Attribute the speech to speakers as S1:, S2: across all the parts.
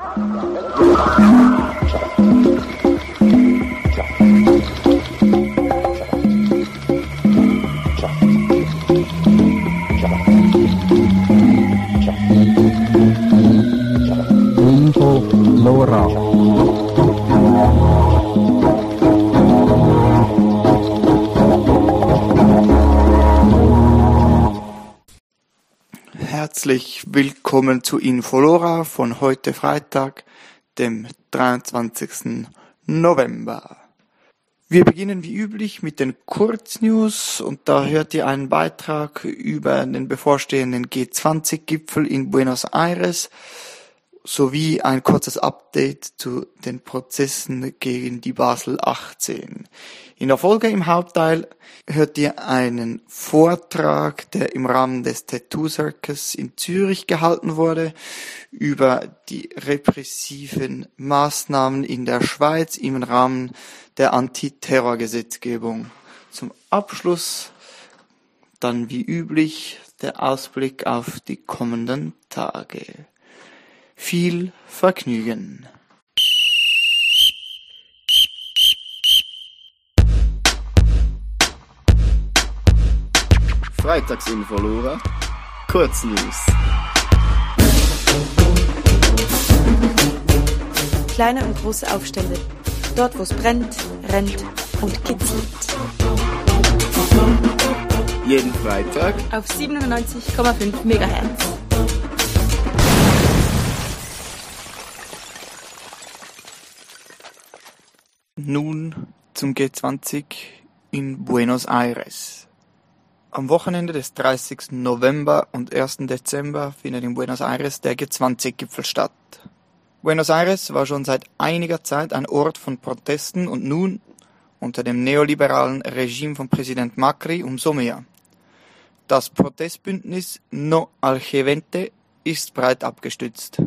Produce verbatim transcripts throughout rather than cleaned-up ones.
S1: Herzlich willkommen zu Infolora von heute Freitag, dem dreiundzwanzigsten November. Wir beginnen wie üblich mit den Kurznews und da hört ihr einen Beitrag über den bevorstehenden G zwanzig Gipfel in Buenos Aires sowie ein kurzes Update zu den Prozessen gegen die Basel achtzehn. In der Folge im Hauptteil hört ihr einen Vortrag, der im Rahmen des Tattoo Circus in Zürich gehalten wurde, über die repressiven Maßnahmen in der Schweiz im Rahmen der Antiterrorgesetzgebung. Zum Abschluss dann wie üblich der Ausblick auf die kommenden Tage. Viel Vergnügen!
S2: Freitagsinfolora, Kurznews.
S3: Kleine und große Aufstände. Dort, wo es brennt, rennt und kitzelt.
S2: Jeden Freitag
S3: auf siebenundneunzig Komma fünf Megahertz.
S1: Nun zum G zwanzig in Buenos Aires. Am Wochenende des dreißigsten November und ersten Dezember findet in Buenos Aires der G zwanzig Gipfel statt. Buenos Aires war schon seit einiger Zeit ein Ort von Protesten und nun, unter dem neoliberalen Regime von Präsident Macri, umso mehr. Das Protestbündnis No al G zwanzig ist breit abgestützt.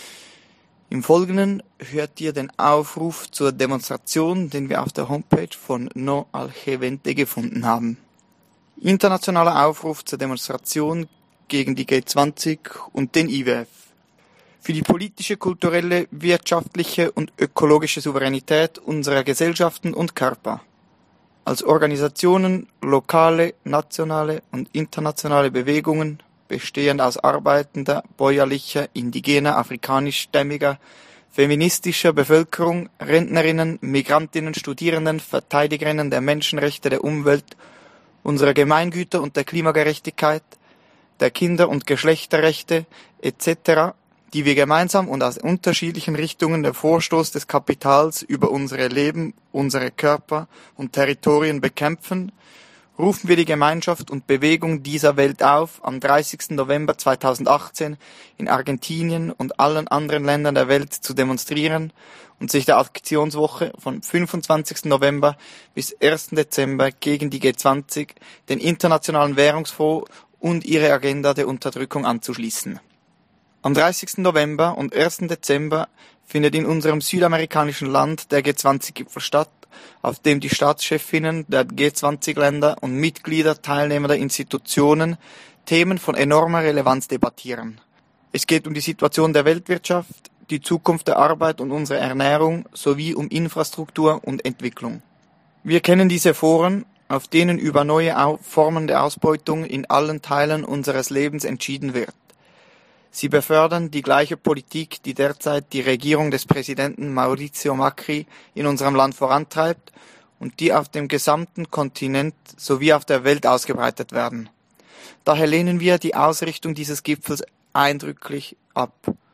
S1: Im Folgenden hört ihr den Aufruf zur Demonstration, den wir auf der Homepage von No al G zwanzig gefunden haben. Internationaler Aufruf zur Demonstration gegen die G zwanzig und den I W F. Für die politische, kulturelle, wirtschaftliche und ökologische Souveränität unserer Gesellschaften und Körper. Als Organisationen, lokale, nationale und internationale Bewegungen, bestehend aus arbeitender, bäuerlicher, indigener, afrikanischstämmiger, feministischer Bevölkerung, Rentnerinnen, Migrantinnen, Studierenden, Verteidigerinnen der Menschenrechte, der Umwelt, unserer Gemeingüter und der Klimagerechtigkeit, der Kinder- und Geschlechterrechte et cetera, die wir gemeinsam und aus unterschiedlichen Richtungen den Vorstoß des Kapitals über unsere Leben, unsere Körper und Territorien bekämpfen, rufen wir die Gemeinschaft und Bewegung dieser Welt auf, am dreißigsten November zweitausendachtzehn in Argentinien und allen anderen Ländern der Welt zu demonstrieren und sich der Aktionswoche vom fünfundzwanzigsten November bis ersten Dezember gegen die G zwanzig, den Internationalen Währungsfonds und ihre Agenda der Unterdrückung anzuschließen. Am dreißigsten November und ersten Dezember findet in unserem südamerikanischen Land der G zwanzig Gipfel statt, auf dem die Staatschefinnen der G zwanzig Länder und Mitglieder teilnehmender Institutionen Themen von enormer Relevanz debattieren. Es geht um die Situation der Weltwirtschaft, die Zukunft der Arbeit und unsere Ernährung sowie um Infrastruktur und Entwicklung. Wir kennen diese Foren, auf denen über neue Formen der Ausbeutung in allen Teilen unseres Lebens entschieden wird. Sie befördern die gleiche Politik, die derzeit die Regierung des Präsidenten Mauricio Macri in unserem Land vorantreibt und die auf dem gesamten Kontinent sowie auf der Welt ausgebreitet werden. Daher lehnen wir die Ausrichtung dieses Gipfels eindrücklich ab.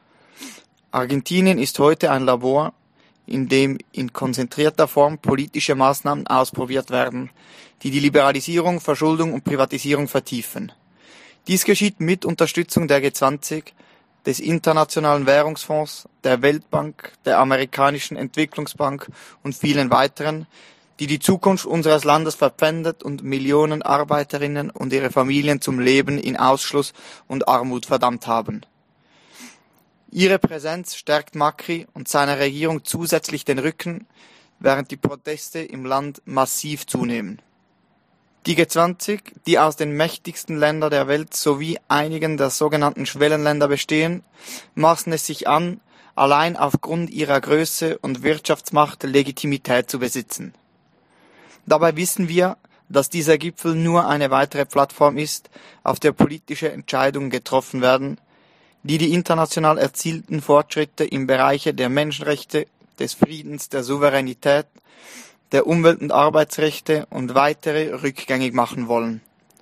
S1: Argentinien ist heute ein Labor, in dem in konzentrierter Form politische Maßnahmen ausprobiert werden, die die Liberalisierung, Verschuldung und Privatisierung vertiefen. Dies geschieht mit Unterstützung der G zwanzig, des Internationalen Währungsfonds, der Weltbank, der Amerikanischen Entwicklungsbank und vielen weiteren, die die Zukunft unseres Landes verpfändet und Millionen Arbeiterinnen und ihre Familien zum Leben in Ausschluss und Armut verdammt haben. Ihre Präsenz stärkt Macri und seiner Regierung zusätzlich den Rücken, während die Proteste im Land massiv zunehmen. Die G zwanzig, die aus den mächtigsten Ländern der Welt sowie einigen der sogenannten Schwellenländer bestehen, maßen es sich an, allein aufgrund ihrer Größe und Wirtschaftsmacht Legitimität zu besitzen. Dabei wissen wir, dass dieser Gipfel nur eine weitere Plattform ist, auf der politische Entscheidungen getroffen werden, die die international erzielten Fortschritte im Bereich der Menschenrechte, des Friedens, der Souveränität, der Umwelt- und Arbeitsrechte und weitere rückgängig machen wollen.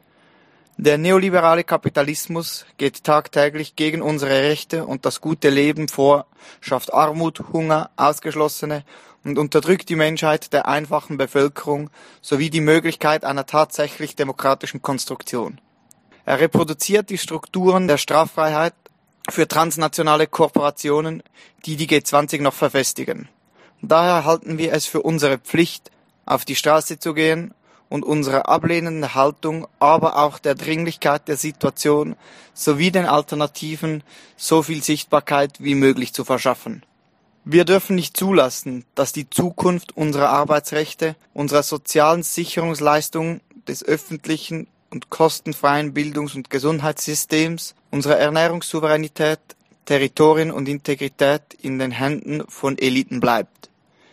S1: Der neoliberale Kapitalismus geht tagtäglich gegen unsere Rechte und das gute Leben vor, schafft Armut, Hunger, Ausgeschlossene und unterdrückt die Menschheit der einfachen Bevölkerung sowie die Möglichkeit einer tatsächlich demokratischen Konstruktion. Er reproduziert die Strukturen der Straffreiheit für transnationale Kooperationen, die die G zwanzig noch verfestigen. Daher halten wir es für unsere Pflicht, auf die Straße zu gehen und unsere ablehnende Haltung, aber auch der Dringlichkeit der Situation sowie den Alternativen so viel Sichtbarkeit wie möglich zu verschaffen. Wir dürfen nicht zulassen, dass die Zukunft unserer Arbeitsrechte, unserer sozialen Sicherungsleistungen, des öffentlichen und kostenfreien Bildungs- und Gesundheitssystems, unserer Ernährungssouveränität, Territorien und Integrität in den Händen von Eliten bleibt,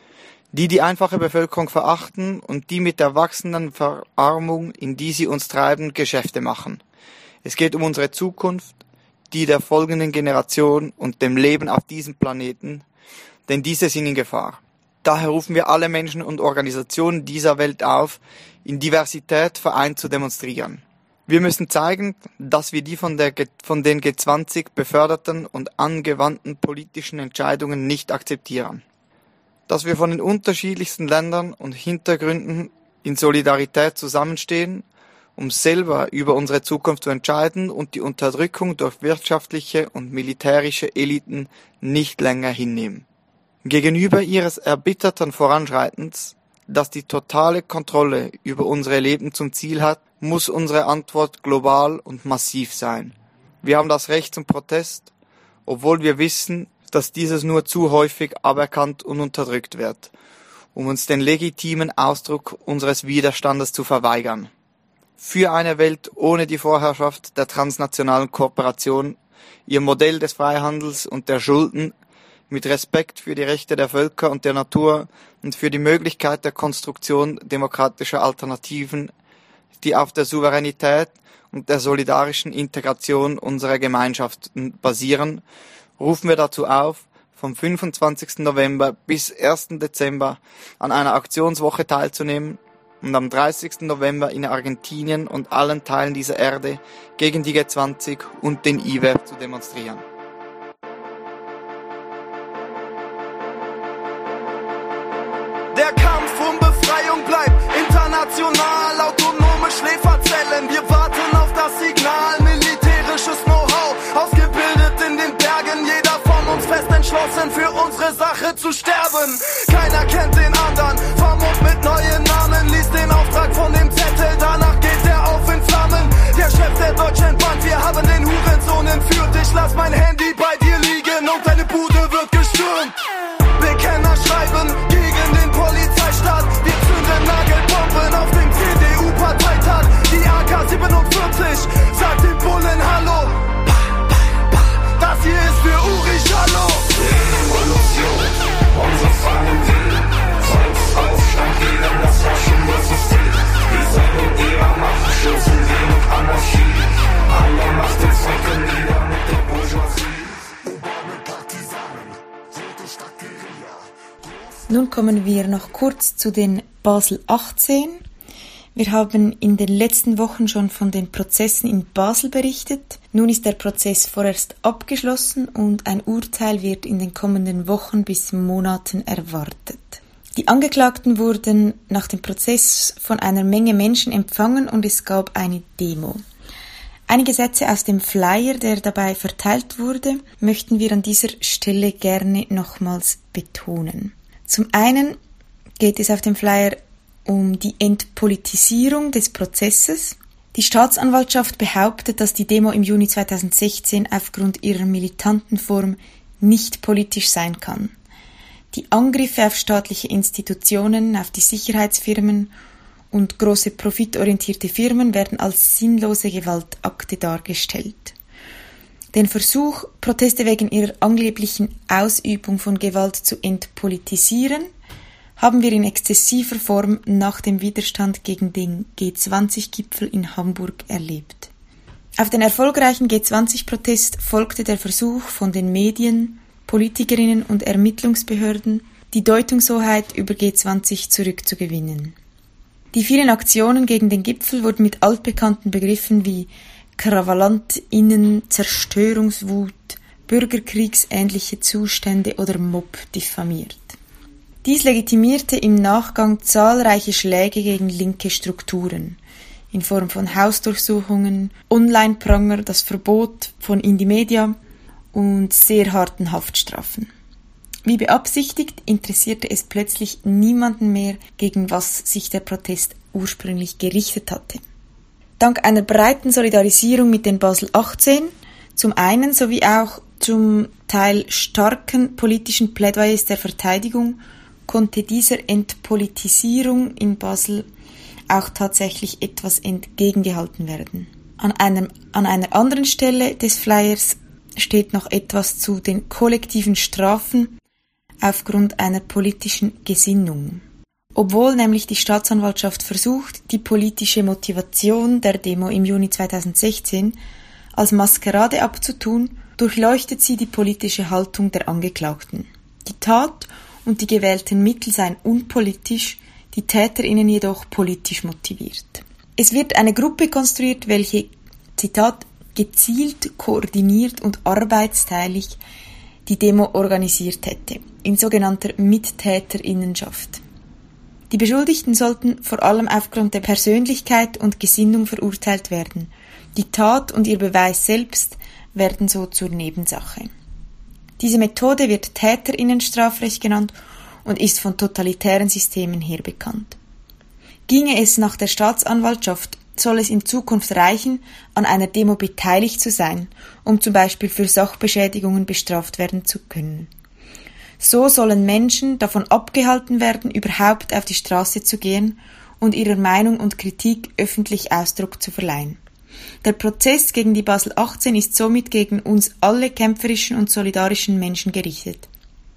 S1: die die einfache Bevölkerung verachten und die mit der wachsenden Verarmung, in die sie uns treiben, Geschäfte machen. Es geht um unsere Zukunft, die der folgenden Generation und dem Leben auf diesem Planeten, denn diese sind in Gefahr. Daher rufen wir alle Menschen und Organisationen dieser Welt auf, in Diversität vereint zu demonstrieren. Wir müssen zeigen, dass wir die von, der, von den G zwanzig beförderten und angewandten politischen Entscheidungen nicht akzeptieren. Dass wir von den unterschiedlichsten Ländern und Hintergründen in Solidarität zusammenstehen, um selber über unsere Zukunft zu entscheiden und die Unterdrückung durch wirtschaftliche und militärische Eliten nicht länger hinnehmen. Gegenüber ihres erbitterten Voranschreitens, das die totale Kontrolle über unsere Leben zum Ziel hat, muss unsere Antwort global und massiv sein. Wir haben das Recht zum Protest, obwohl wir wissen, dass dieses nur zu häufig aberkannt und unterdrückt wird, um uns den legitimen Ausdruck unseres Widerstandes zu verweigern. Für eine Welt ohne die Vorherrschaft der transnationalen Kooperation, ihr Modell des Freihandels und der Schulden, mit Respekt für die Rechte der Völker und der Natur und für die Möglichkeit der Konstruktion demokratischer Alternativen, die auf der Souveränität und der solidarischen Integration unserer Gemeinschaften basieren, rufen wir dazu auf, vom fünfundzwanzigsten November bis ersten Dezember an einer Aktionswoche teilzunehmen und am dreißigsten November in Argentinien und allen Teilen dieser Erde gegen die G zwanzig und den I W E F zu demonstrieren.
S4: Der Kampf um Befreiung bleibt international, autonome Schläferzellen, wir warten auf das Signal, militärisches Know-how, ausgebildet in den Bergen, jeder von uns fest entschlossen, für unsere Sache zu sterben. Keiner kennt den anderen, vermummt mit neuen Namen, liest den Auftrag von dem Zettel, danach geht er auf in Flammen. Der Chef der Deutschen Band, wir haben den Hurensohn entführt, ich lass mein Handy bei dir liegen und deine Bude wird gestürmt. Bekenner schreiben gegen den Polizeistaat. Wir zünden Nagelbomben auf dem C D U-Parteitag. Die A K siebenundvierzig sagt den Bullen Hallo. Das hier ist für Uri Jallo.
S5: Revolution, unser Fallen will. Volksaufstand gegen das herrschende System. Wir sagen ihrer Macht, stoßen wir mit Anarchie. Alle Macht und Zwecken nieder mit der Bourgeoisie.
S3: Nun kommen wir noch kurz zu den Basel achtzehn. Wir haben in den letzten Wochen schon von den Prozessen in Basel berichtet. Nun ist der Prozess vorerst abgeschlossen und ein Urteil wird in den kommenden Wochen bis Monaten erwartet. Die Angeklagten wurden nach dem Prozess von einer Menge Menschen empfangen und es gab eine Demo. Einige Sätze aus dem Flyer, der dabei verteilt wurde, möchten wir an dieser Stelle gerne nochmals betonen. Zum einen geht es auf dem Flyer um die Entpolitisierung des Prozesses. Die Staatsanwaltschaft behauptet, dass die Demo im Juni zweitausendsechzehn aufgrund ihrer militanten Form nicht politisch sein kann. Die Angriffe auf staatliche Institutionen, auf die Sicherheitsfirmen und große profitorientierte Firmen werden als sinnlose Gewaltakte dargestellt. Den Versuch, Proteste wegen ihrer angeblichen Ausübung von Gewalt zu entpolitisieren, haben wir in exzessiver Form nach dem Widerstand gegen den G zwanzig Gipfel in Hamburg erlebt. Auf den erfolgreichen G zwanzig Protest folgte der Versuch von den Medien, Politikerinnen und Ermittlungsbehörden, die Deutungshoheit über G zwanzig zurückzugewinnen. Die vielen Aktionen gegen den Gipfel wurden mit altbekannten Begriffen wie KrawallantInnen, Zerstörungswut, bürgerkriegsähnliche Zustände oder Mob diffamiert. Dies legitimierte im Nachgang zahlreiche Schläge gegen linke Strukturen in Form von Hausdurchsuchungen, Online-Pranger, das Verbot von Indymedia und sehr harten Haftstrafen. Wie beabsichtigt, interessierte es plötzlich niemanden mehr, gegen was sich der Protest ursprünglich gerichtet hatte. Dank einer breiten Solidarisierung mit den Basel achtzehn, zum einen sowie auch zum Teil starken politischen Plädoyers der Verteidigung, konnte dieser Entpolitisierung in Basel auch tatsächlich etwas entgegengehalten werden. An, einem, an einer anderen Stelle des Flyers steht noch etwas zu den kollektiven Strafen aufgrund einer politischen Gesinnung. Obwohl nämlich die Staatsanwaltschaft versucht, die politische Motivation der Demo im Juni zweitausendsechzehn als Maskerade abzutun, durchleuchtet sie die politische Haltung der Angeklagten. Die Tat und die gewählten Mittel seien unpolitisch, die TäterInnen jedoch politisch motiviert. Es wird eine Gruppe konstruiert, welche, Zitat, gezielt, koordiniert und arbeitsteilig die Demo organisiert hätte, in sogenannter Mittäterinnenschaft. Die Beschuldigten sollten vor allem aufgrund der Persönlichkeit und Gesinnung verurteilt werden. Die Tat und ihr Beweis selbst werden so zur Nebensache. Diese Methode wird Täterinnenstrafrecht genannt und ist von totalitären Systemen her bekannt. Ginge es nach der Staatsanwaltschaft, soll es in Zukunft reichen, an einer Demo beteiligt zu sein, um zum Beispiel für Sachbeschädigungen bestraft werden zu können. So sollen Menschen davon abgehalten werden, überhaupt auf die Straße zu gehen und ihrer Meinung und Kritik öffentlich Ausdruck zu verleihen. Der Prozess gegen die Basel achtzehn ist somit gegen uns alle kämpferischen und solidarischen Menschen gerichtet.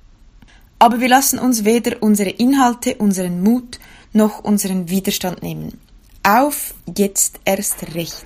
S3: Aber wir lassen uns weder unsere Inhalte, unseren Mut noch unseren Widerstand nehmen. Auf jetzt erst recht!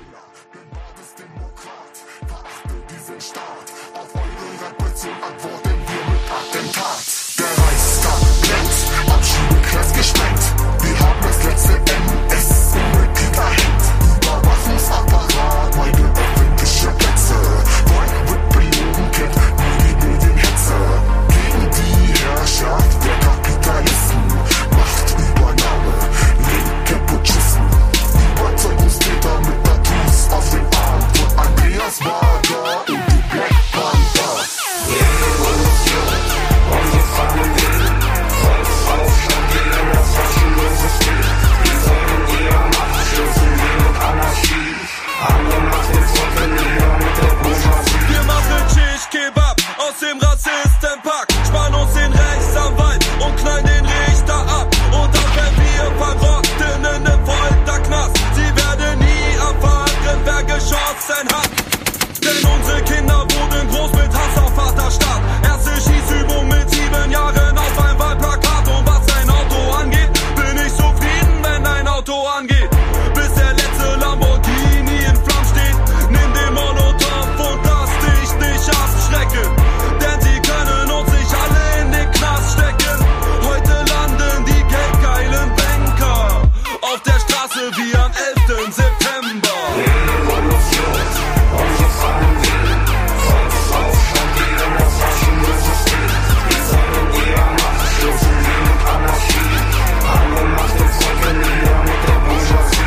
S5: Der Reichstag brennt, Abschiebekreis gesprengt. Wir haben das letzte N S-Mitglied erhängt. Überwachungsapparat, meine öffentliche Plätze. Wollen wird belogen, kennt nur die Medienhetze. Gegen die Herrschaft der Kapitalisten. Machtübernahme, linke Putschisten. Überzeugungstäter mit Tattoos auf dem Arm. Von Andreas Wager und die Black Panther. Revolution. Unsere Familie, Volksaufstand gegen das faschistische System. Wir sollen ihrer Macht schützen gegen Anarchie. Alle Macht ins Rockenliga mit der Bourgeoisie.
S4: Wir machen Shish Kebab aus dem Rassistenpack. Spannen uns den Rechtsanwalt und knallen den Richter ab. Und auch wenn wir verrotten in einem Folterknast, sie werden nie erfahren, wer geschossen hat. Denn unsere Kinder wurden groß mit Hass auf Vaterstaat. Erste Schießübung mit sieben Jahren auf ein Wahlplakat. Und was ein Auto angeht, bin ich zufrieden, wenn ein Auto angeht. Bis der letzte Lamborghini in Flammen steht. Nimm den Molotow und lass dich nicht abschrecken. Denn sie können uns nicht alle in den Knast stecken. Heute landen die geldgeilen Banker auf der Straße wie am elften September.
S5: Revolution, unsere Familie, Volksaufstand gegen das faschistische System. Wir sollen ihrer Macht schützen gegen Anarchie. Alle Macht ins Rockenliga mit der Bourgeoisie.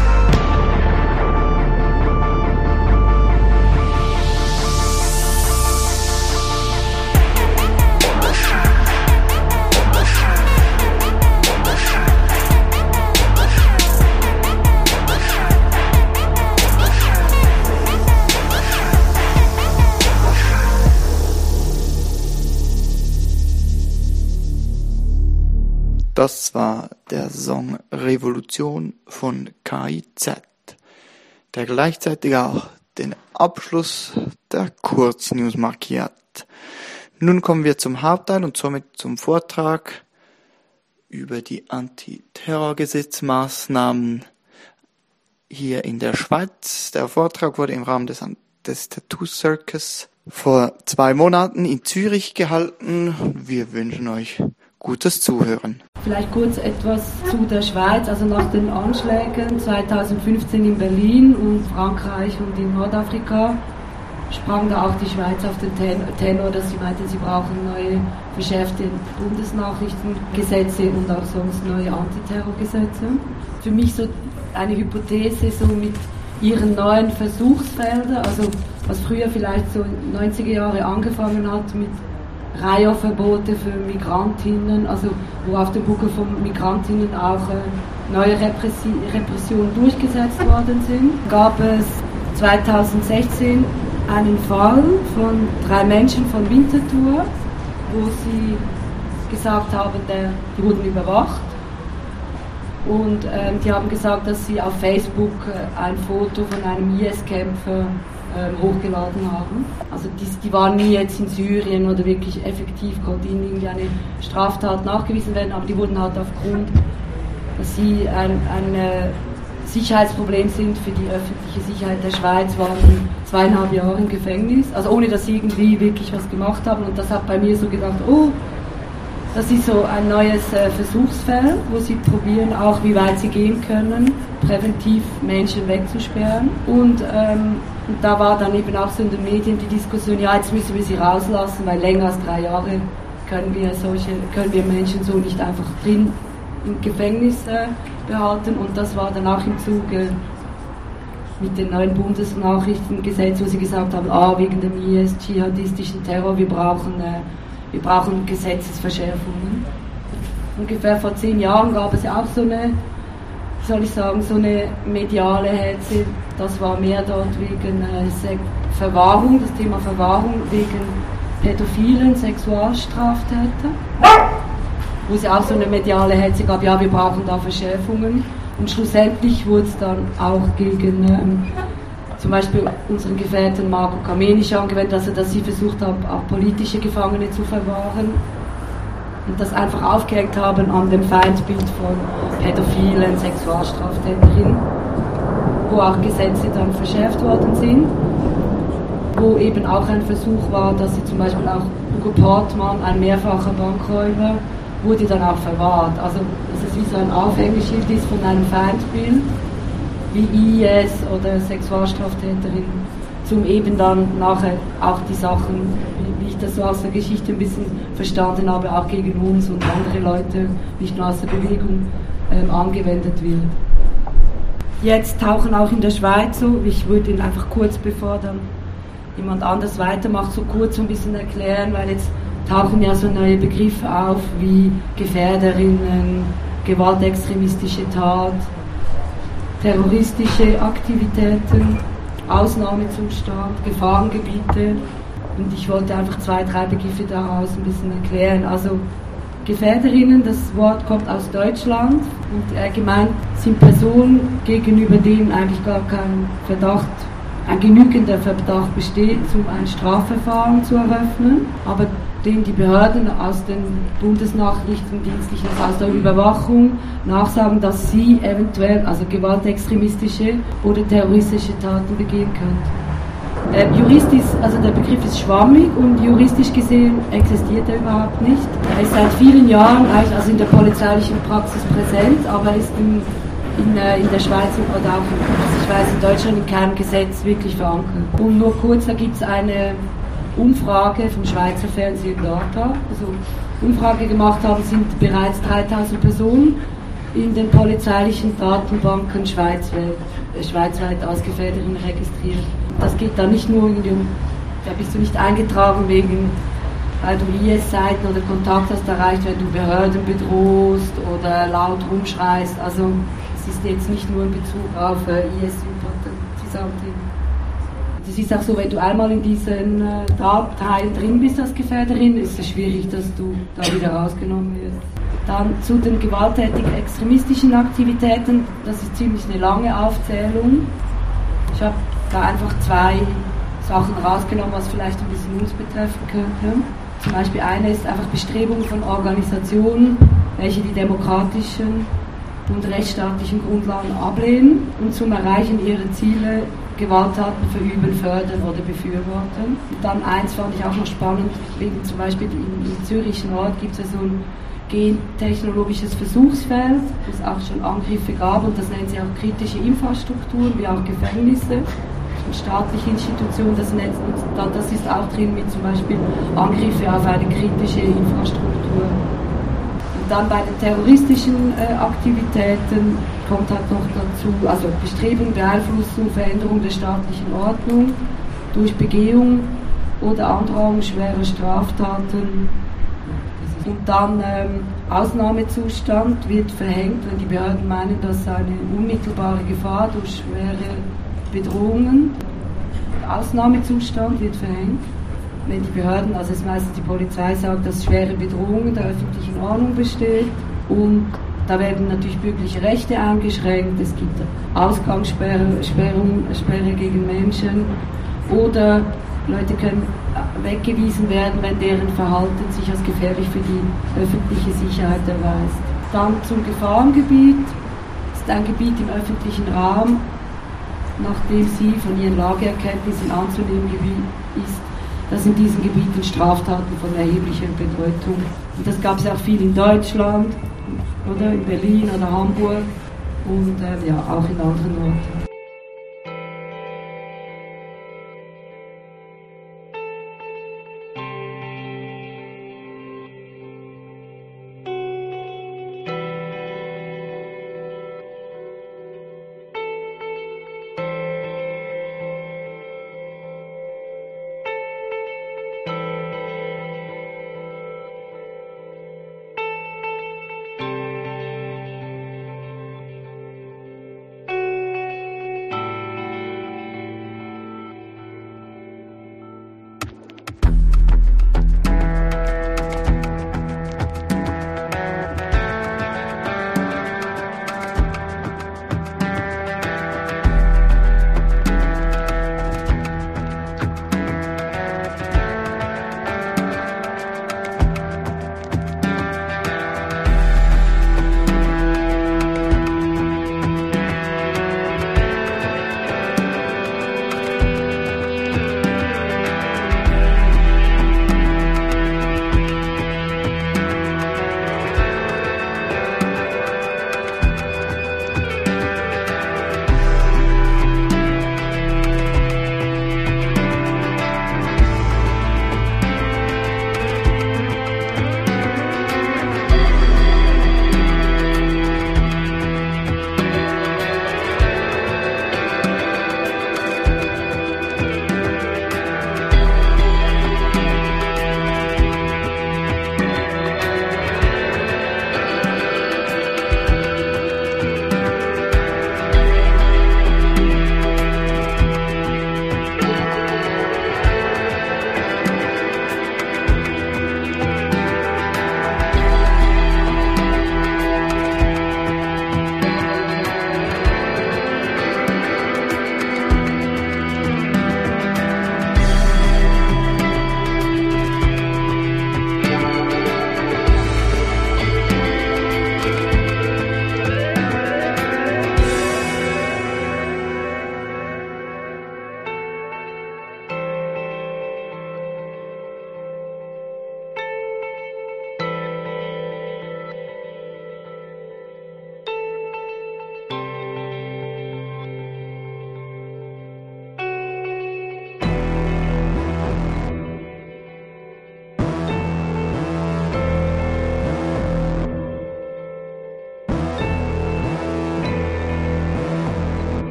S1: Das war der Song Revolution von K I Z, der gleichzeitig auch den Abschluss der Kurznews markiert. Nun kommen wir zum Hauptteil und somit zum Vortrag über die Antiterrorgesetzmaßnahmen hier in der Schweiz. Der Vortrag wurde im Rahmen des, des Tattoo Circus vor zwei Monaten in Zürich gehalten. Wir wünschen euch gutes Zuhören.
S6: Vielleicht kurz etwas zu der Schweiz. Also nach den Anschlägen zweitausendfünfzehn in Berlin und Frankreich und in Nordafrika sprang da auch die Schweiz auf den Tenor, dass sie meinten, sie brauchen neue verschärfte Bundesnachrichtengesetze und auch sonst neue Antiterrorgesetze. Für mich so eine Hypothese so mit ihren neuen Versuchsfeldern, also was früher vielleicht so neunziger Jahre angefangen hat mit Reiheverbote für Migrantinnen, also wo auf dem Buckel von Migrantinnen auch äh, neue Repressi- Repressionen durchgesetzt worden sind, gab es zweitausendsechzehn einen Fall von drei Menschen von Winterthur, wo sie gesagt haben, der, die wurden überwacht und äh, die haben gesagt, dass sie auf Facebook äh, ein Foto von einem I S-Kämpfer hochgeladen haben. Also die, die waren nie jetzt in Syrien oder wirklich effektiv, konnte ihnen irgendwie eine Straftat nachgewiesen werden, aber die wurden halt aufgrund, dass sie ein, ein Sicherheitsproblem sind für die öffentliche Sicherheit der Schweiz, waren zweieinhalb Jahre im Gefängnis, also ohne dass sie irgendwie wirklich was gemacht haben, und das hat bei mir so gedacht, oh, das ist so ein neues äh, Versuchsfeld, wo sie probieren auch, wie weit sie gehen können, präventiv Menschen wegzusperren. Und, ähm, und da war dann eben auch so in den Medien die Diskussion, ja, jetzt müssen wir sie rauslassen, weil länger als drei Jahre können wir solche, können wir Menschen so nicht einfach drin im Gefängnis äh, behalten. Und das war dann auch im Zuge mit dem neuen Bundesnachrichtengesetz, wo sie gesagt haben, ah, wegen dem I S, dschihadistischen Terror, wir brauchen äh, Wir brauchen Gesetzesverschärfungen. Ungefähr vor zehn Jahren gab es ja auch so eine, wie soll ich sagen, so eine mediale Hetze. Das war mehr dort wegen äh, Verwahrung, das Thema Verwahrung wegen pädophilen Sexualstraftäter. Wo es ja auch so eine mediale Hetze gab, ja, wir brauchen da Verschärfungen. Und schlussendlich wurde es dann auch gegen ähm, zum Beispiel unseren Gefährten Marco Kamenisch angewendet, also dass sie versucht haben, auch politische Gefangene zu verwahren und das einfach aufgehängt haben an dem Feindbild von pädophilen Sexualstraftäterinnen, wo auch Gesetze dann verschärft worden sind, wo eben auch ein Versuch war, dass sie zum Beispiel auch Hugo Portmann, ein mehrfacher Bankräuber, wurde dann auch verwahrt. Also dass es wie so ein Aushängeschild ist von einem Feindbild, wie I S oder Sexualstraftäterin, zum eben dann nachher auch die Sachen, wie ich das so aus der Geschichte ein bisschen verstanden habe, auch gegen uns und andere Leute, nicht nur aus der Bewegung, ähm, angewendet wird. Jetzt tauchen auch in der Schweiz so, ich würde Ihnen einfach kurz, bevor dann jemand anders weitermacht, so kurz ein bisschen erklären, weil jetzt tauchen ja so neue Begriffe auf wie Gefährderinnen, gewaltextremistische Tat, terroristische Aktivitäten, Ausnahmezustand, Gefahrengebiete, und ich wollte einfach zwei, drei Begriffe daraus ein bisschen erklären. Also Gefährderinnen, das Wort kommt aus Deutschland und äh, gemeint sind Personen, gegenüber denen eigentlich gar kein Verdacht, ein genügender Verdacht besteht, um ein Strafverfahren zu eröffnen, aber denen die Behörden aus den Bundesnachrichtendienstlichen, also aus der Überwachung, nachsagen, dass sie eventuell also gewaltextremistische oder terroristische Taten begehen könnten. Äh, juristisch, also der Begriff ist schwammig und juristisch gesehen existiert er überhaupt nicht. Er ist seit vielen Jahren also in der polizeilichen Praxis präsent, aber ist in, in, äh, in der Schweiz oder auch, also ich weiß, in Deutschland in keinem Gesetz wirklich verankert. Und nur kurz, da gibt es eine Umfrage vom Schweizer Fernsehen Data, also Umfrage gemacht haben, sind bereits dreitausend Personen in den polizeilichen Datenbanken schweizweit, äh, schweizweit als Gefährderinnen registriert. Das geht dann nicht nur um, da bist du nicht eingetragen wegen, weil du I S-Seiten oder Kontakt hast erreicht, wenn du Behörden bedrohst oder laut rumschreist. Also es ist jetzt nicht nur in Bezug auf äh, I S-Sympathisanten. Es ist auch so, wenn du einmal in diesen äh, Dateien drin bist als Gefährderin, ist es schwierig, dass du da wieder rausgenommen wirst. Dann zu den gewalttätigen extremistischen Aktivitäten, das ist ziemlich eine lange Aufzählung. Ich habe da einfach zwei Sachen rausgenommen, was vielleicht ein bisschen uns betreffen könnte. Zum Beispiel eine ist einfach Bestrebung von Organisationen, welche die demokratischen und rechtsstaatlichen Grundlagen ablehnen und zum Erreichen ihrer Ziele Gewalttaten verüben, fördern oder befürworten. Und dann eins fand ich auch noch spannend, wegen zum Beispiel im, im zürischen Ort gibt es ja so ein gentechnologisches Versuchsfeld, wo es auch schon Angriffe gab, und das nennen sie auch kritische Infrastrukturen, wie auch Gefängnisse und staatliche Institutionen. Das, nennt, das ist auch drin mit zum Beispiel Angriffe auf eine kritische Infrastruktur. Und dann bei den terroristischen äh, Aktivitäten kommt halt noch dazu, also Bestrebung, Beeinflussung, Veränderung der staatlichen Ordnung durch Begehung oder Androhung schwerer Straftaten. Und dann ähm, Ausnahmezustand wird verhängt, wenn die Behörden meinen, dass eine unmittelbare Gefahr durch schwere Bedrohungen, Ausnahmezustand wird verhängt, wenn die Behörden, also es meistens die Polizei sagt, dass schwere Bedrohungen der öffentlichen Ordnung besteht, und da werden natürlich bürgerliche Rechte eingeschränkt, es gibt Ausgangssperre Sperrung, Sperre gegen Menschen, oder Leute können weggewiesen werden, wenn deren Verhalten sich als gefährlich für die öffentliche Sicherheit erweist. Dann zum Gefahrengebiet. Das ist ein Gebiet im öffentlichen Raum, nachdem sie von ihren Lageerkenntnissen anzunehmen ist, dass in diesen Gebieten Straftaten von erheblicher Bedeutung. Und das gab es auch viel in Deutschland, oder in Berlin oder Hamburg und äh, ja, auch in anderen Orten.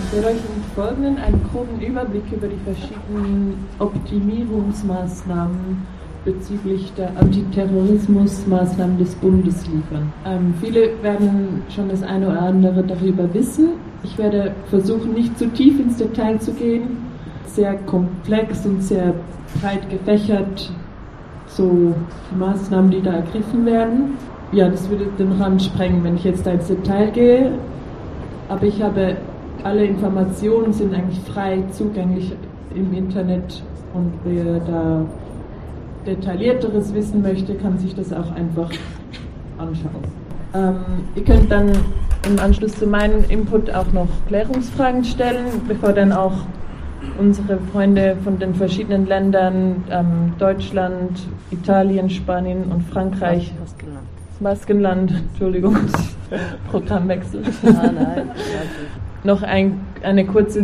S7: Ich werde euch im Folgenden einen groben Überblick über die verschiedenen Optimierungsmaßnahmen bezüglich der Antiterrorismusmaßnahmen des Bundes liefern. Ähm, viele werden schon das eine oder andere darüber wissen. Ich werde versuchen, nicht zu tief ins Detail zu gehen. Sehr komplex und sehr breit gefächert, so die Maßnahmen, die da ergriffen werden. Ja, das würde den Rahmen sprengen, wenn ich jetzt da ins Detail gehe. Aber ich habe alle Informationen sind eigentlich frei zugänglich im Internet, und wer da Detaillierteres wissen möchte, kann sich das auch einfach anschauen. Ähm, ihr könnt dann im Anschluss zu meinem Input auch noch Klärungsfragen stellen, bevor dann auch unsere Freunde von den verschiedenen Ländern, ähm, Deutschland, Italien, Spanien und Frankreich,
S8: Baskenland,
S7: Baskenland, Entschuldigung, Programmwechsel,
S8: ah, nein,
S7: noch ein, eine kurze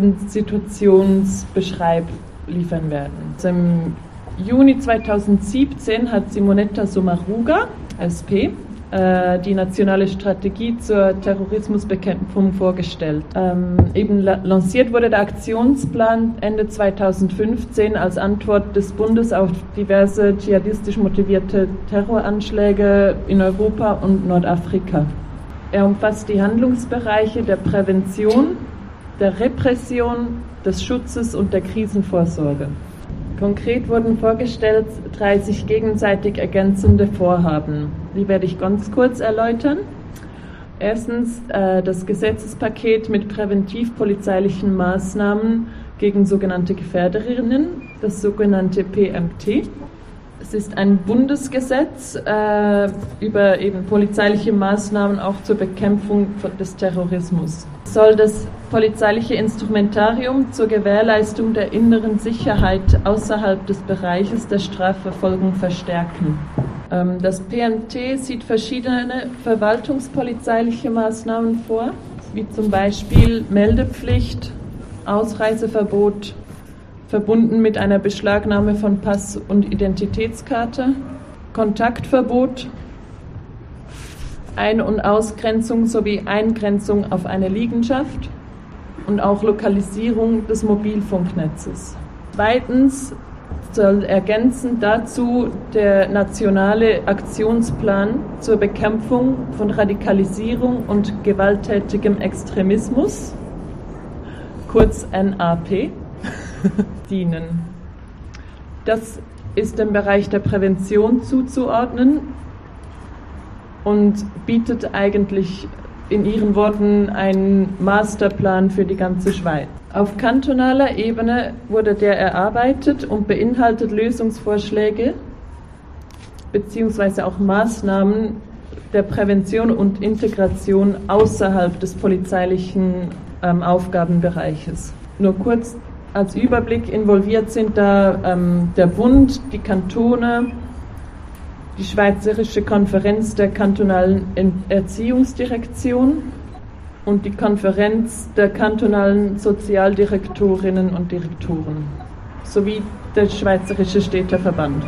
S7: Situationsbeschreibung liefern werden. Also im Juni zweitausendsiebzehn hat Simonetta Sommaruga, S P, äh, die nationale Strategie zur Terrorismusbekämpfung vorgestellt. Ähm, eben la- lanciert wurde der Aktionsplan Ende zweitausendfünfzehn als Antwort des Bundes auf diverse dschihadistisch motivierte Terroranschläge in Europa und Nordafrika. Er umfasst die Handlungsbereiche der Prävention, der Repression, des Schutzes und der Krisenvorsorge. Konkret wurden vorgestellt dreißig gegenseitig ergänzende Vorhaben. Die werde ich ganz kurz erläutern. Erstens äh, das Gesetzespaket mit präventiv-polizeilichen Maßnahmen gegen sogenannte Gefährderinnen, das sogenannte P M T. Es ist ein Bundesgesetz äh, über eben polizeiliche Maßnahmen auch zur Bekämpfung des Terrorismus. Es soll das polizeiliche Instrumentarium zur Gewährleistung der inneren Sicherheit außerhalb des Bereiches der Strafverfolgung verstärken. Ähm, das P M T sieht verschiedene verwaltungspolizeiliche Maßnahmen vor, wie zum Beispiel Meldepflicht, Ausreiseverbot, verbunden mit einer Beschlagnahme von Pass und Identitätskarte, Kontaktverbot, Ein- und Ausgrenzung sowie Eingrenzung auf eine Liegenschaft und auch Lokalisierung des Mobilfunknetzes. Zweitens soll ergänzend dazu der nationale Aktionsplan zur Bekämpfung von Radikalisierung und gewalttätigem Extremismus, kurz N A P, dienen. Das ist im Bereich der Prävention zuzuordnen und bietet eigentlich in ihren Worten einen Masterplan für die ganze Schweiz. Auf kantonaler Ebene wurde der erarbeitet und beinhaltet Lösungsvorschläge beziehungsweise auch Maßnahmen der Prävention und Integration außerhalb des polizeilichen ähm, Aufgabenbereiches. Nur kurz als Überblick: involviert sind da ähm, der Bund, die Kantone, die Schweizerische Konferenz der kantonalen Erziehungsdirektion und die Konferenz der kantonalen Sozialdirektorinnen und Direktoren sowie der Schweizerische Städteverband.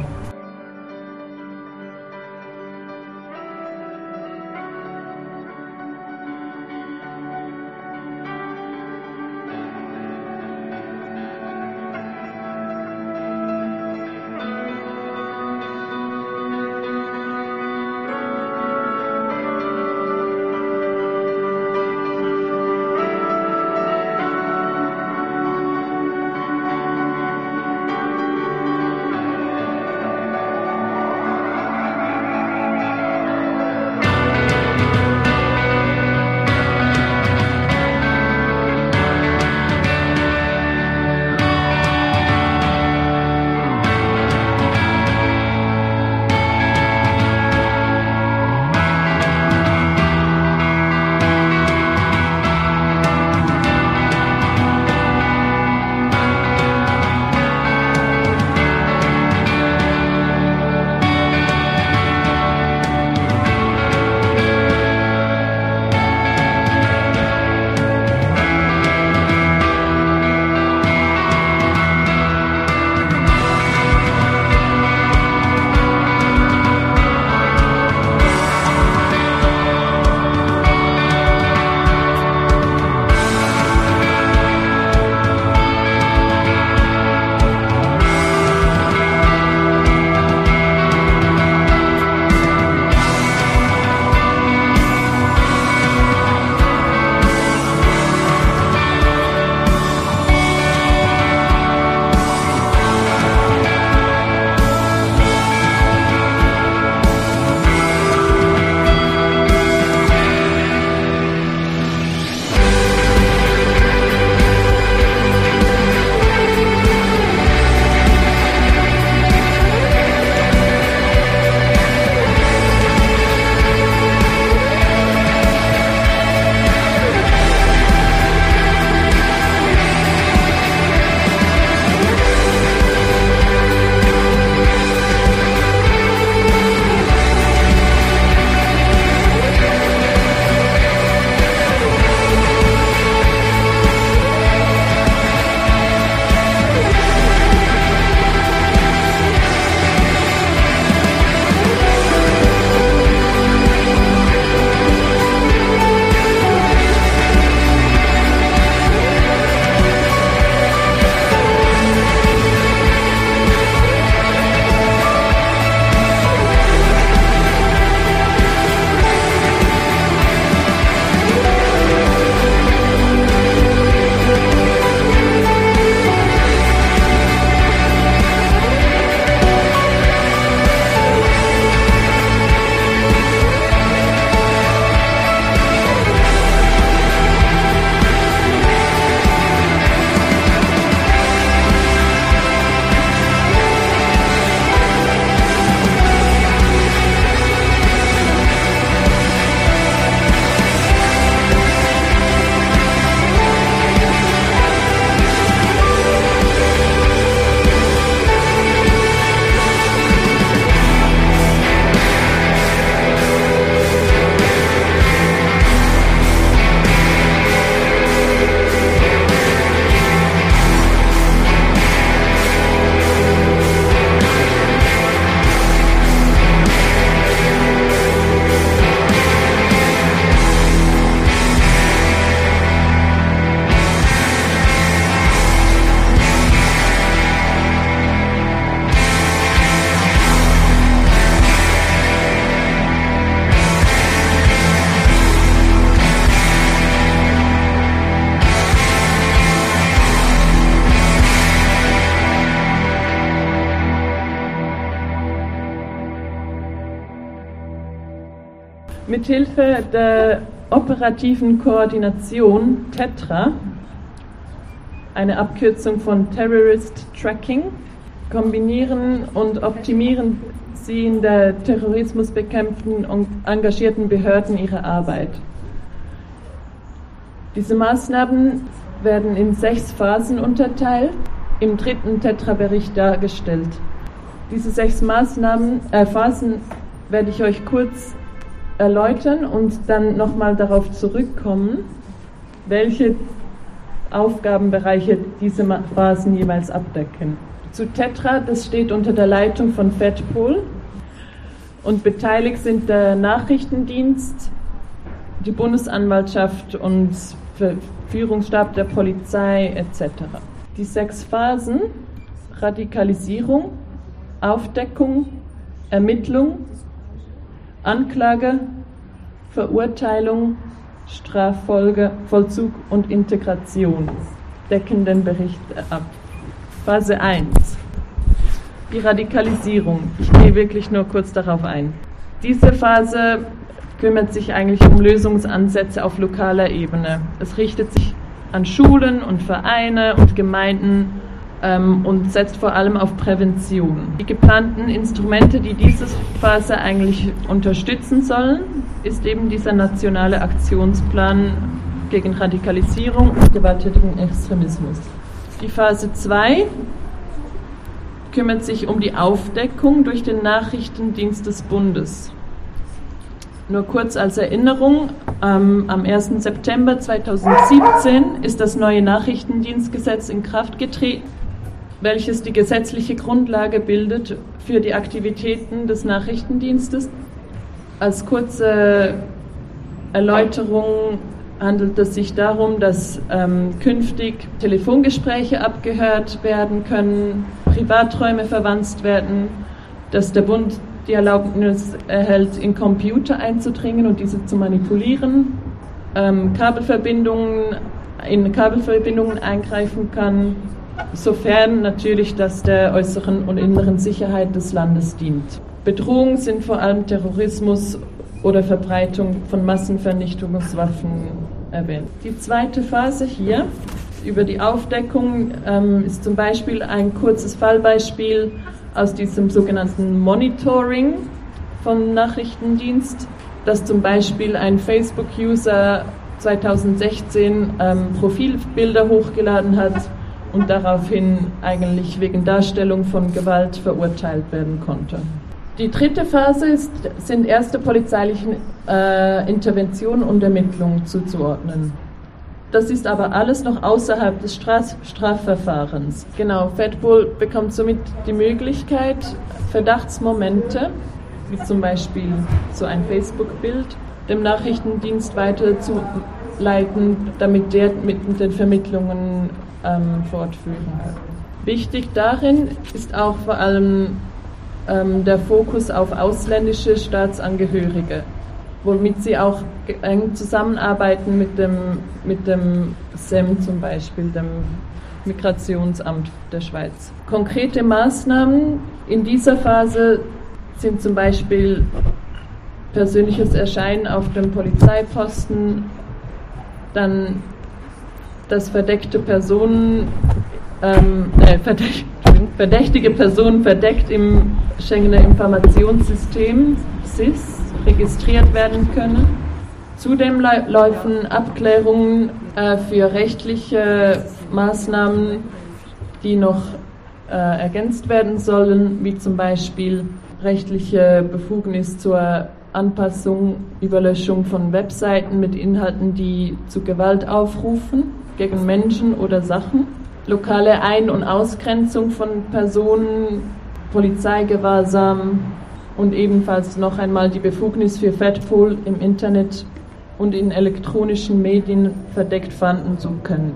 S7: Mithilfe der operativen Koordination TETRA, eine Abkürzung von Terrorist Tracking, kombinieren und optimieren sie in der terrorismusbekämpfenden und engagierten Behörden ihre Arbeit. Diese Maßnahmen werden in sechs Phasen unterteilt, im dritten TETRA-Bericht dargestellt. Diese sechs Maßnahmen, äh, Phasen werde ich euch kurz erläutern und dann nochmal darauf zurückkommen, welche Aufgabenbereiche diese Phasen jeweils abdecken. Zu TETRA, das steht unter der Leitung von FEDPOL und beteiligt sind der Nachrichtendienst, die Bundesanwaltschaft und Führungsstab der Polizei et cetera. Die sechs Phasen: Radikalisierung, Aufdeckung, Ermittlung, Anklage, Verurteilung, Straffolge, Vollzug und Integration decken den Bericht ab. Phase eins. Die Radikalisierung. Ich gehe wirklich nur kurz darauf ein. Diese Phase kümmert sich eigentlich um Lösungsansätze auf lokaler Ebene. Es richtet sich an Schulen und Vereine und Gemeinden ähm, und setzt vor allem auf Prävention. Die geplanten Instrumente, die diese Phase eigentlich unterstützen sollen, ist eben dieser nationale Aktionsplan gegen Radikalisierung und gewalttätigen Extremismus. Die Phase zwei kümmert sich um die Aufdeckung durch den Nachrichtendienst des Bundes. Nur kurz als Erinnerung, ähm, am ersten September zweitausendsiebzehn ist das neue Nachrichtendienstgesetz in Kraft getreten, welches die gesetzliche Grundlage bildet für die Aktivitäten des Nachrichtendienstes. Als kurze Erläuterung handelt es sich darum, dass ähm, künftig Telefongespräche abgehört werden können, Privaträume verwanzt werden, dass der Bund die Erlaubnis erhält, in Computer einzudringen und diese zu manipulieren, ähm, Kabelverbindungen, in Kabelverbindungen eingreifen kann, sofern natürlich das der äußeren und inneren Sicherheit des Landes dient. Bedrohungen sind vor allem Terrorismus oder Verbreitung von Massenvernichtungswaffen erwähnt. Die zweite Phase hier über die Aufdeckung ähm, ist zum Beispiel ein kurzes Fallbeispiel aus diesem sogenannten Monitoring vom Nachrichtendienst, dass zum Beispiel ein Facebook-User zweitausendsechzehn ähm, Profilbilder hochgeladen hat und daraufhin eigentlich wegen Darstellung von Gewalt verurteilt werden konnte. Die dritte Phase ist, sind erste polizeiliche äh, Interventionen und Ermittlungen zuzuordnen. Das ist aber alles noch außerhalb des Straf- Strafverfahrens. Genau, FEDPOL bekommt somit die Möglichkeit, Verdachtsmomente, wie zum Beispiel so ein Facebook-Bild, dem Nachrichtendienst weiterzuleiten, damit der mit den Vermittlungen ähm, fortführen kann. Wichtig darin ist auch vor allem ähm, der Fokus auf ausländische Staatsangehörige, womit sie auch eng zusammenarbeiten mit dem, mit dem S E M zum Beispiel, dem Migrationsamt der Schweiz. Konkrete Maßnahmen in dieser Phase sind zum Beispiel persönliches Erscheinen auf dem Polizeiposten, dann dass verdeckte Personen, ähm, äh, verdächt, verdächtige Personen verdeckt im Schengener Informationssystem S I S registriert werden können. Zudem laufen Abklärungen äh, für rechtliche Maßnahmen, die noch äh, ergänzt werden sollen, wie zum Beispiel rechtliche Befugnis zur Anpassung, Überlöschung von Webseiten mit Inhalten, die zu Gewalt aufrufen gegen Menschen oder Sachen, lokale Ein- und Ausgrenzung von Personen, Polizeigewahrsam und ebenfalls noch einmal die Befugnis für FEDPOL im Internet und in elektronischen Medien verdeckt fahnden zu können.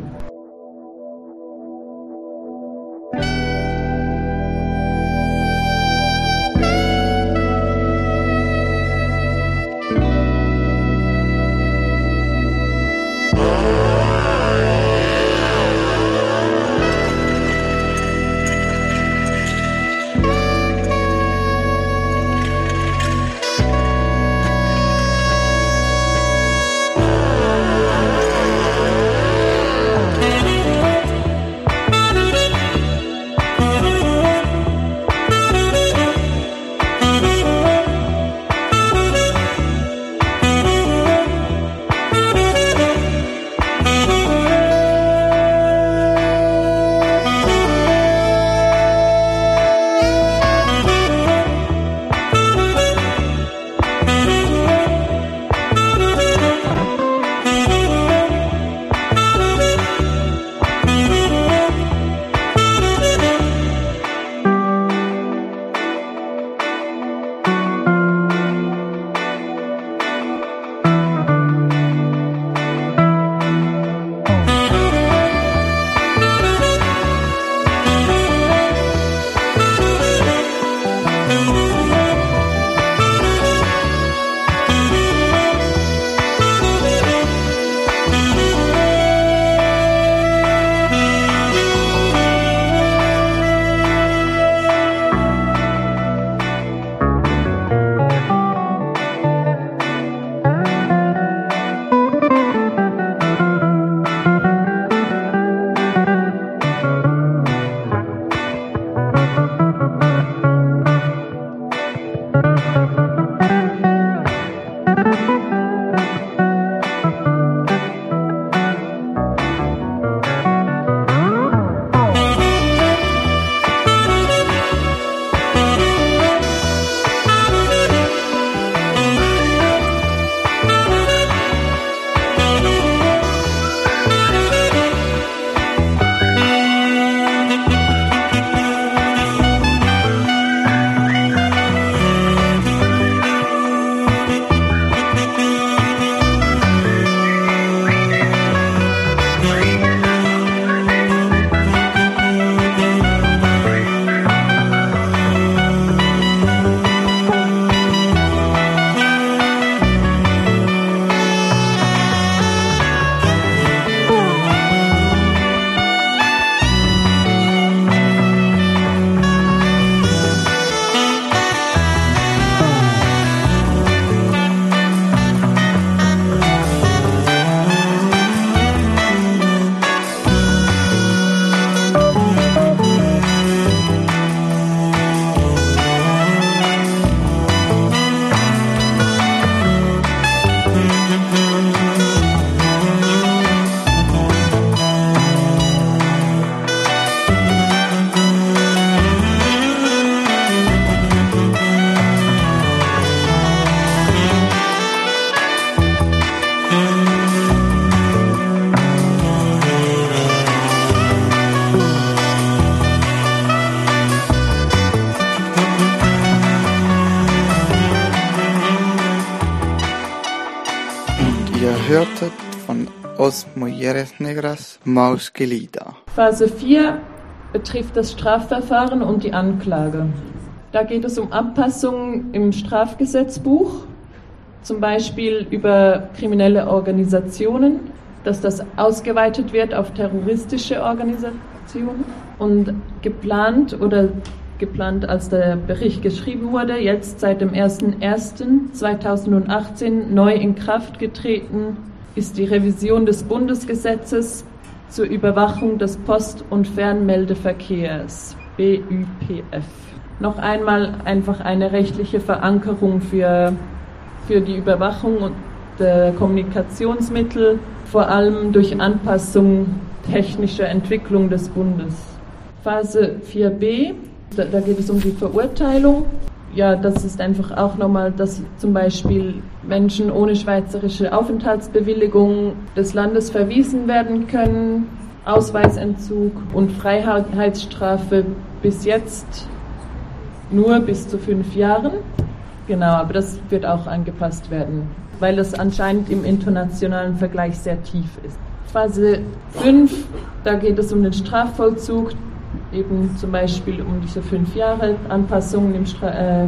S1: gestartet von Os Mujeres Negras Mausgelida.
S7: Phase vier betrifft das Strafverfahren und die Anklage. Da geht es um Anpassungen im Strafgesetzbuch, zum Beispiel über kriminelle Organisationen, dass das ausgeweitet wird auf terroristische Organisationen und geplant oder geplant, als der Bericht geschrieben wurde, jetzt seit dem ersten ersten zweitausendachtzehn neu in Kraft getreten, ist die Revision des Bundesgesetzes zur Überwachung des Post- und Fernmeldeverkehrs, B Ü P F. Noch einmal einfach eine rechtliche Verankerung für, für die Überwachung der Kommunikationsmittel, vor allem durch Anpassung technischer Entwicklung des Bundes. Phase vier b, da, da geht es um die Verurteilung. Ja, das ist einfach auch nochmal, dass zum Beispiel Menschen ohne schweizerische Aufenthaltsbewilligung des Landes verwiesen werden können, Ausweisentzug und Freiheitsstrafe bis jetzt nur bis zu fünf Jahren. Genau, aber das wird auch angepasst werden, weil das anscheinend im internationalen Vergleich sehr tief ist. Phase fünf, da geht es um den Strafvollzug, eben zum Beispiel um diese fünf Jahre Anpassungen im Stra- äh,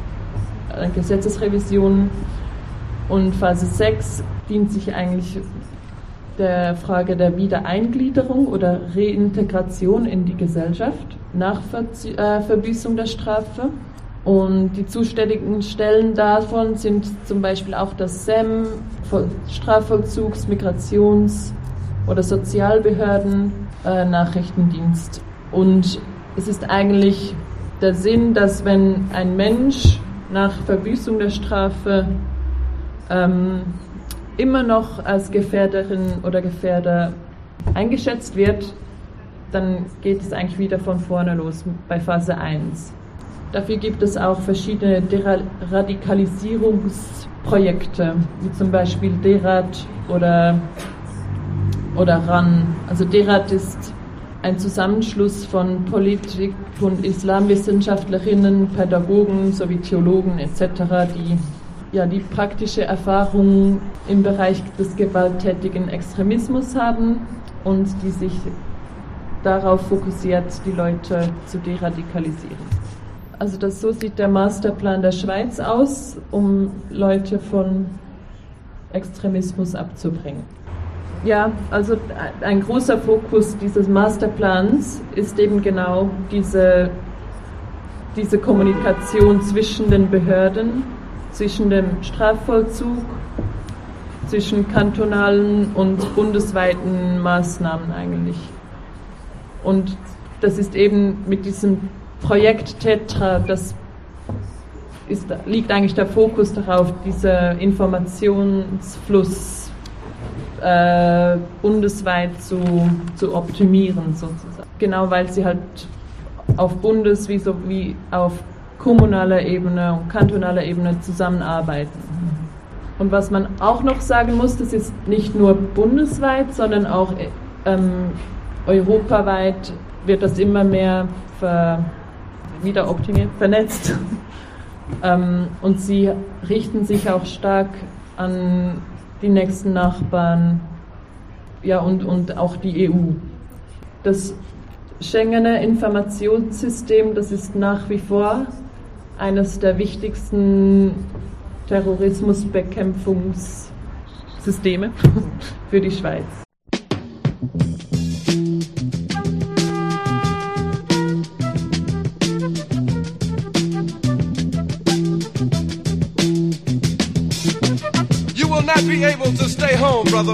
S7: Gesetzesrevision. Und Phase sechs dient sich eigentlich der Frage der Wiedereingliederung oder Reintegration in die Gesellschaft nach Verzie- äh, Verbüßung der Strafe. Und die zuständigen Stellen davon sind zum Beispiel auch das S E M, Strafvollzugs-, Migrations- oder Sozialbehörden, äh, Nachrichtendienst. Und es ist eigentlich der Sinn, dass wenn ein Mensch nach Verbüßung der Strafe ähm, immer noch als Gefährderin oder Gefährder eingeschätzt wird, dann geht es eigentlich wieder von vorne los bei Phase eins. Dafür gibt es auch verschiedene Deradikalisierungsprojekte, wie zum Beispiel DERAD oder, oder R A N. Also DERAD ist ein Zusammenschluss von Politik- und Islamwissenschaftlerinnen, Pädagogen sowie Theologen et cetera, die ja die praktische Erfahrung im Bereich des gewalttätigen Extremismus haben und die sich darauf fokussiert, die Leute zu deradikalisieren. Also das, so sieht der Masterplan der Schweiz aus, um Leute von Extremismus abzubringen. Ja, also ein großer Fokus dieses Masterplans ist eben genau diese, diese Kommunikation zwischen den Behörden, zwischen dem Strafvollzug, zwischen kantonalen und bundesweiten Maßnahmen eigentlich. Und das ist eben mit diesem Projekt Tetra, das ist, liegt eigentlich der Fokus darauf, dieser Informationsfluss äh, bundesweit zu, zu optimieren sozusagen. Genau, weil sie halt auf Bundes- wie, so, wie auf kommunaler Ebene und kantonaler Ebene zusammenarbeiten. Und was man auch noch sagen muss, das ist nicht nur bundesweit, sondern auch ähm, europaweit wird das immer mehr ver, wieder optimiert, vernetzt. ähm, und sie richten sich auch stark an die nächsten Nachbarn, ja, und, und auch die E U. Das Schengener Informationssystem, das ist nach wie vor eines der wichtigsten Terrorismusbekämpfungssysteme für die Schweiz.
S4: You will not be able to stay home, brother.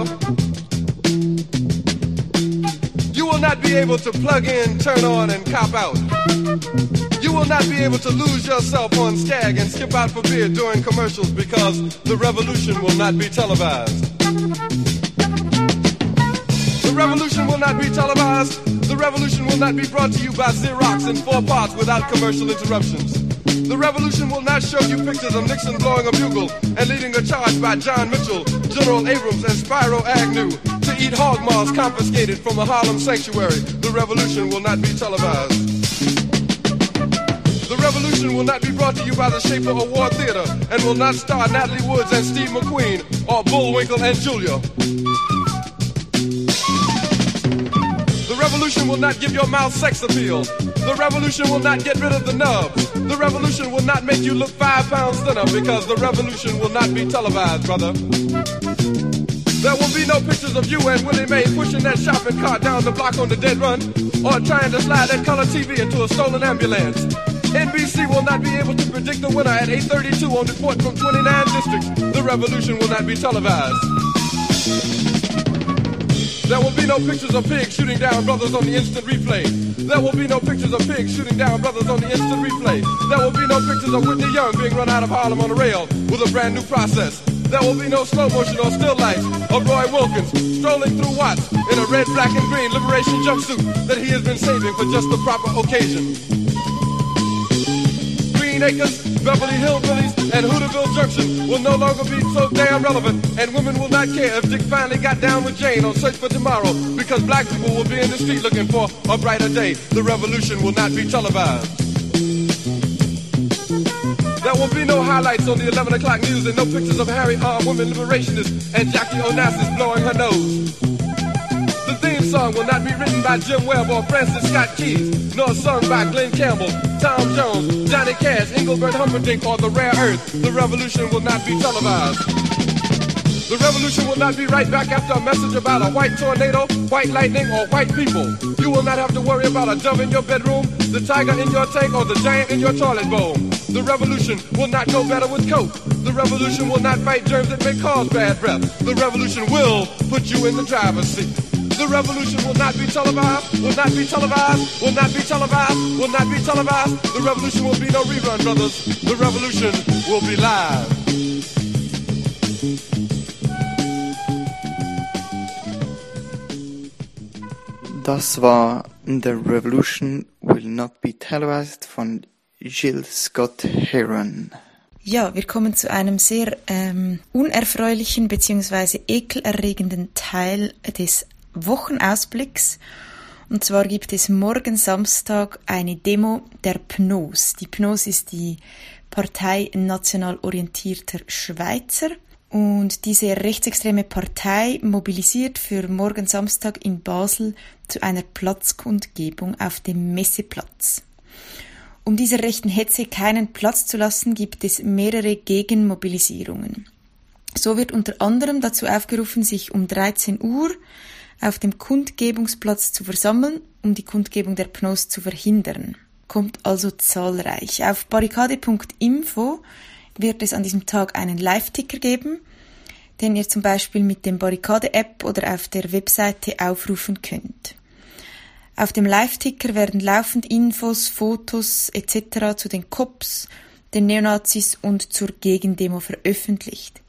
S4: You will not be able to plug in, turn on, and cop out. You will not be able to lose yourself on Skag and skip out for beer during commercials because the revolution will not be televised. The revolution will not be televised. The revolution will not be brought to you by Xerox in four parts without commercial interruptions. The revolution will not show you pictures of Nixon blowing a bugle and leading a charge by John Mitchell, General Abrams, and Spyro Agnew to eat hog maws confiscated from a Harlem sanctuary. The revolution will not be televised. The
S8: The revolution will not be brought to you by the Schaefer Award Theater and will not star Natalie Woods and Steve McQueen or Bullwinkle and Julia. The revolution will not give your mouth sex appeal. The revolution will not get rid of the nubs. The revolution will not make you look five pounds thinner because the revolution will not be televised, brother. There will be no pictures of you and Willie Mae pushing that shopping cart down the block on the dead run or trying to slide that color T V into a stolen ambulance. N B C will not be able to predict the winner at eight thirty-two on Report from twenty-nine districts. The revolution will not be televised. There will be no pictures of pigs shooting down brothers on the instant replay. There will be no pictures of pigs shooting down brothers on the instant replay. There will be no pictures of Whitney Young being run out of Harlem on a rail with a brand new process. There will be no slow motion or still lights of Roy Wilkins strolling through Watts in a red, black, and green liberation jumpsuit that he has been saving for just the proper occasion. Green Acres, Beverly Hillbillies, and Hooterville Junction will no longer be so damn relevant, and women will not care if Dick finally got down with Jane on Search for Tomorrow, because black people will be in the street looking for a brighter day. The revolution will not be televised. There will be no highlights on the eleven o'clock news and no pictures of Harry armed women liberationists and Jackie Onassis blowing her nose. The theme song will not be written by Jim Webb or Francis Scott Keys, nor sung by Glenn Campbell, Tom Jones, Johnny Cash, Engelbert Humperdinck, or The Rare Earth. The revolution will not be televised. The revolution will not be right back after a message about a white tornado, white lightning, or white people. You will not have to worry about a dove in your bedroom, the tiger in your tank, or the giant in your toilet bowl. The revolution will not go better with Coke. The revolution will not fight germs that may cause bad breath. The revolution will put you in the driver's seat. The revolution will not be televised, will not be televised, will not be televised, will not be televised. The revolution will be no rerun, brothers. The revolution will be live.
S1: Das war The Revolution Will Not Be Televised von Jill Scott Heron.
S3: Ja, wir kommen zu einem sehr ähm, unerfreulichen bzw. ekelerregenden Teil des Wochenausblicks. Und zwar gibt es morgen Samstag eine Demo der P N O S. Die P N O S ist die Partei National Orientierter Schweizer. Und diese rechtsextreme Partei mobilisiert für morgen Samstag in Basel zu einer Platzkundgebung auf dem Messeplatz. Um dieser rechten Hetze keinen Platz zu lassen, gibt es mehrere Gegenmobilisierungen. So wird unter anderem dazu aufgerufen, sich um dreizehn Uhr auf dem Kundgebungsplatz zu versammeln, um die Kundgebung der P N O S zu verhindern. Kommt also zahlreich. Auf barrikade punkt info wird es an diesem Tag einen Live-Ticker geben, den ihr zum Beispiel mit dem Barrikade-App oder auf der Webseite aufrufen könnt. Auf dem Live-Ticker werden laufend Infos, Fotos et cetera zu den Cops, den Neonazis und zur Gegendemo veröffentlicht.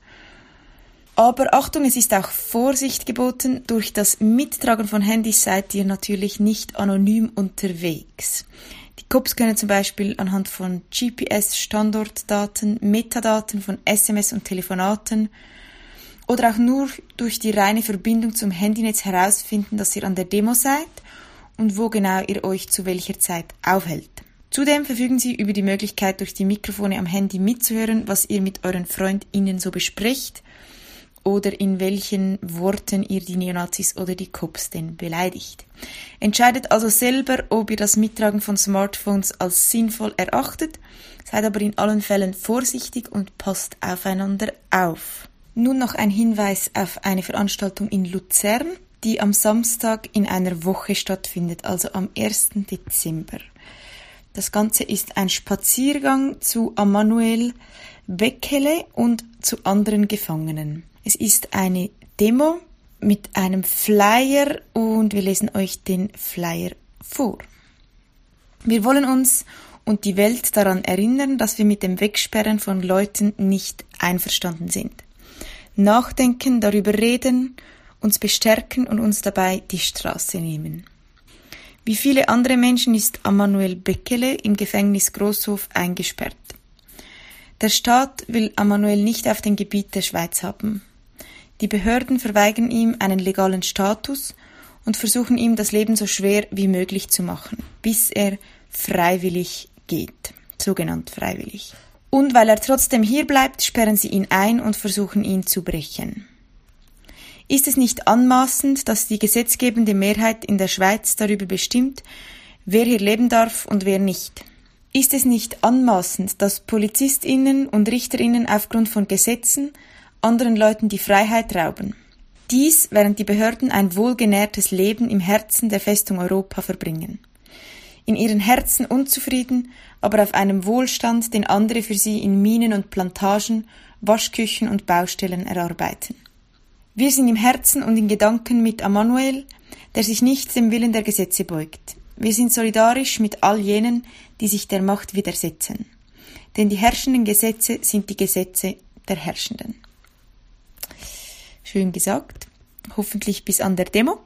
S3: Aber Achtung, es ist auch Vorsicht geboten. Durch das Mittragen von Handys seid ihr natürlich nicht anonym unterwegs. Die Cops können zum Beispiel anhand von G P S-Standortdaten, Metadaten von S M S und Telefonaten oder auch nur durch die reine Verbindung zum Handynetz herausfinden, dass ihr an der Demo seid und wo genau ihr euch zu welcher Zeit aufhält. Zudem verfügen sie über die Möglichkeit, durch die Mikrofone am Handy mitzuhören, was ihr mit euren FreundInnen so besprecht oder in welchen Worten ihr die Neonazis oder die Cops denn beleidigt. Entscheidet also selber, ob ihr das Mittragen von Smartphones als sinnvoll erachtet, seid aber in allen Fällen vorsichtig und passt aufeinander auf. Nun noch ein Hinweis auf eine Veranstaltung in Luzern, die am Samstag in einer Woche stattfindet, also am ersten Dezember. Das Ganze ist ein Spaziergang zu Emanuel Bekele und zu anderen Gefangenen. Es ist eine Demo mit einem Flyer und wir lesen euch den Flyer vor. Wir wollen uns und die Welt daran erinnern, dass wir mit dem Wegsperren von Leuten nicht einverstanden sind. Nachdenken, darüber reden, uns bestärken und uns dabei die Straße nehmen. Wie viele andere Menschen ist Emanuel Bekele im Gefängnis Grosshof eingesperrt. Der Staat will Emanuel nicht auf dem Gebiet der Schweiz haben. Die Behörden verweigern ihm einen legalen Status und versuchen ihm das Leben so schwer wie möglich zu machen, bis er freiwillig geht. sogenannt freiwillig. Und weil er trotzdem hier bleibt, sperren sie ihn ein und versuchen ihn zu brechen. Ist es nicht anmaßend, dass die gesetzgebende Mehrheit in der Schweiz darüber bestimmt, wer hier leben darf und wer nicht? Ist es nicht anmaßend, dass PolizistInnen und RichterInnen aufgrund von Gesetzen anderen Leuten die Freiheit rauben? Dies, während die Behörden ein wohlgenährtes Leben im Herzen der Festung Europa verbringen. In ihren Herzen unzufrieden, aber auf einem Wohlstand, den andere für sie in Minen und Plantagen, Waschküchen und Baustellen erarbeiten. Wir sind im Herzen und in Gedanken mit Emmanuel, der sich nicht dem Willen der Gesetze beugt. Wir sind solidarisch mit all jenen, die sich der Macht widersetzen. Denn die herrschenden Gesetze sind die Gesetze der Herrschenden. Schön gesagt. Hoffentlich bis an der Demo.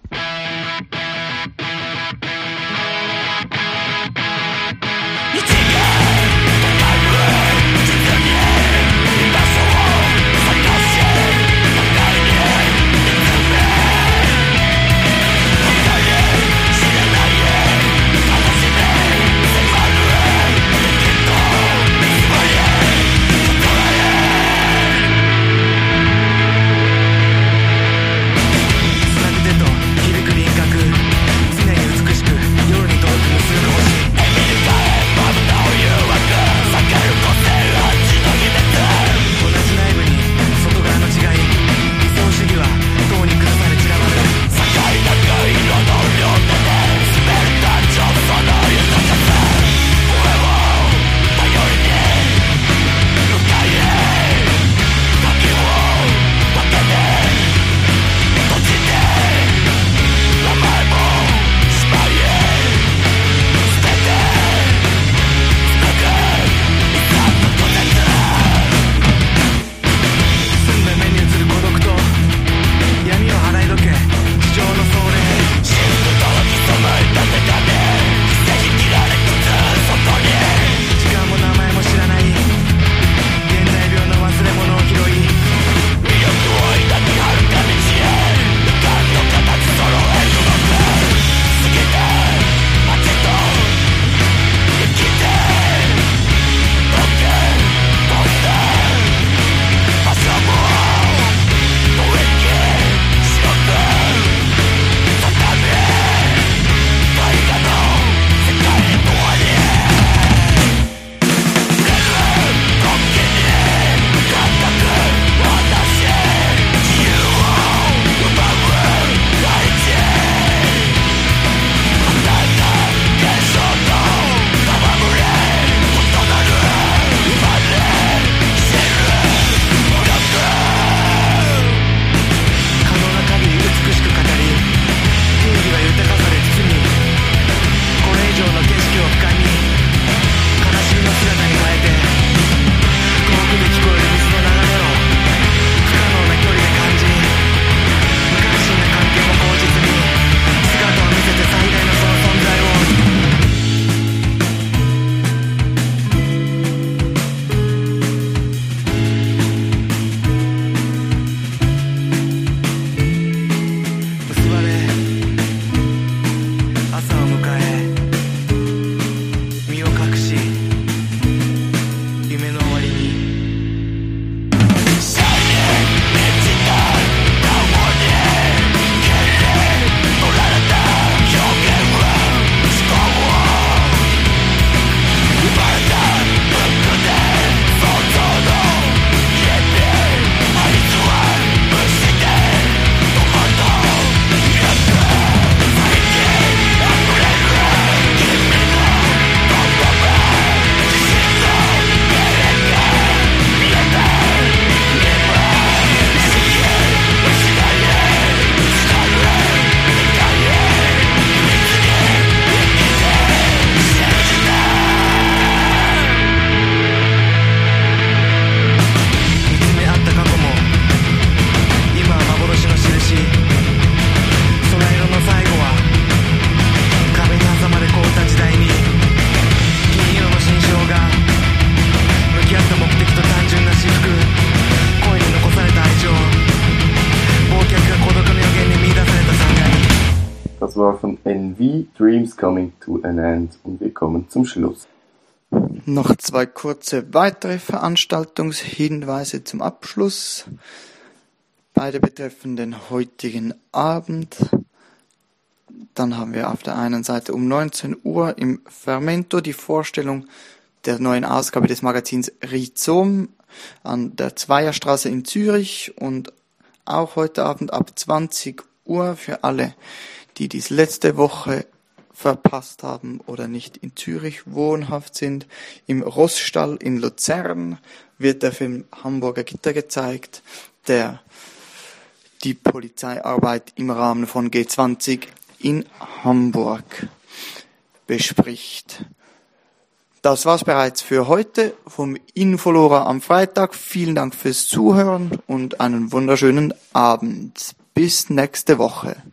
S2: Das war von N V, Dreams Coming to an End, und wir kommen zum Schluss.
S1: Noch zwei kurze weitere Veranstaltungshinweise zum Abschluss. Beide betreffen den heutigen Abend. Dann haben wir auf der einen Seite um neunzehn Uhr im Fermento die Vorstellung der neuen Ausgabe des Magazins Rhizom an der Zweierstraße in Zürich und auch heute Abend ab zwanzig Uhr für alle, die dies letzte Woche verpasst haben oder nicht in Zürich wohnhaft sind. Im Rossstall in Luzern wird der Film Hamburger Gitter gezeigt, der die Polizeiarbeit im Rahmen von G zwanzig in Hamburg bespricht. Das war's bereits für heute vom Infolora am Freitag. Vielen Dank fürs Zuhören und einen wunderschönen Abend. Bis nächste Woche.